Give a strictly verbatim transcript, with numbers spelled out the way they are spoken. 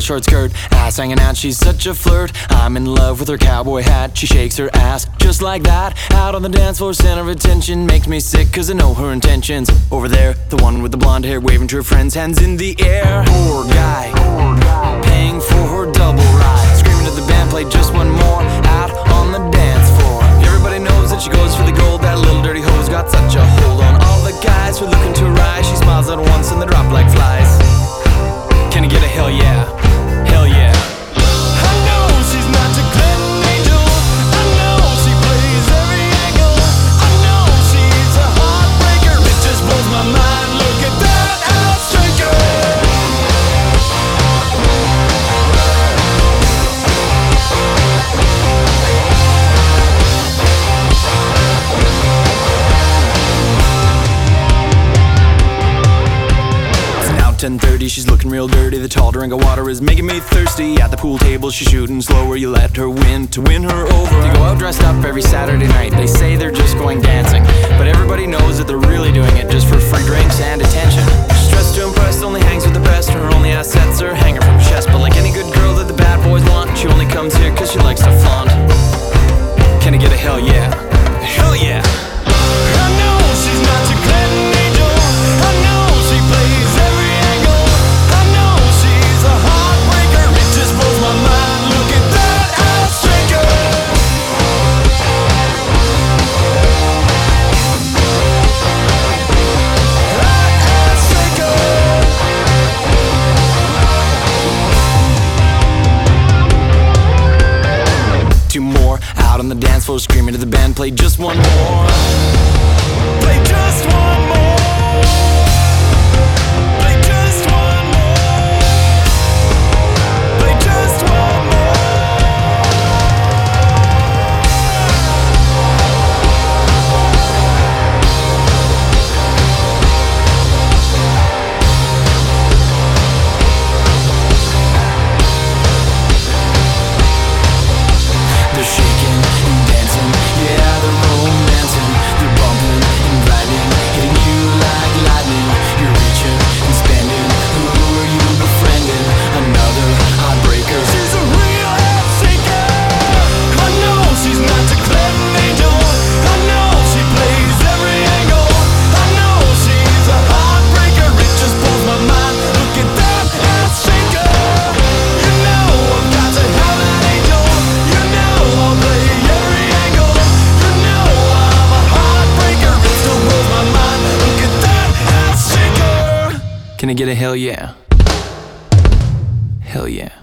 short skirt, ass hanging out, she's such a flirt. I'm in love with her cowboy hat, she shakes her ass just like that. Out on the dance floor, center of attention, makes me sick cause I know her intentions. Over there, the one with the blonde hair waving to her friends, hands in the air. Poor guy, paying for her double ride, screaming at the band, play just one more out on the dance floor. Everybody knows that she goes for the gold, that little dirty hoe's got such a hold on all the guys who are looking to rise. She smiles at once and they drop like flies. Can I get a hell yeah? Hell yeah. I know she's not your Clinton angel, I know she plays every angle, I know she's a heartbreaker, it just blows my mind. Look at that ass shaker. ten thirty, she's looking real dirty. The tall drink of water is making me thirsty. At the pool table, she's shooting slower. You let her win to win her over. They go out dressed up every Saturday night. They say they're just going dancing, but everybody knows that they're really doing it just for free drinks and attention. She's dressed to impress, only hangs with the best. Her only assets are hanging from her chest. But like any good girl that the bad boys want, she only comes here cause she likes to flaunt. Can I get a hell yeah? Hell yeah. I know she's not your Clinton angel, I know she plays every out on the dance floor, screaming to the band, play just one more. Play just one more. Play just one more. Play just one more. They're shaking and dancing, yeah, they're romancing. They're bumping and riding, hitting you like lightning. You're reaching and spending, who are you befriending? Another heartbreaker. She's a real ass shaker. I know she's not your Clinton angel, I know she plays every angle, I know she's a heartbreaker, it just blows my mind. Look at that ass shaker. You know I've got to have an angel, you know I'll play every angle, you know I'm a heartbreaker, it still blows my mind. Look at that ass shaker. Can I get a hell yeah? Hell yeah.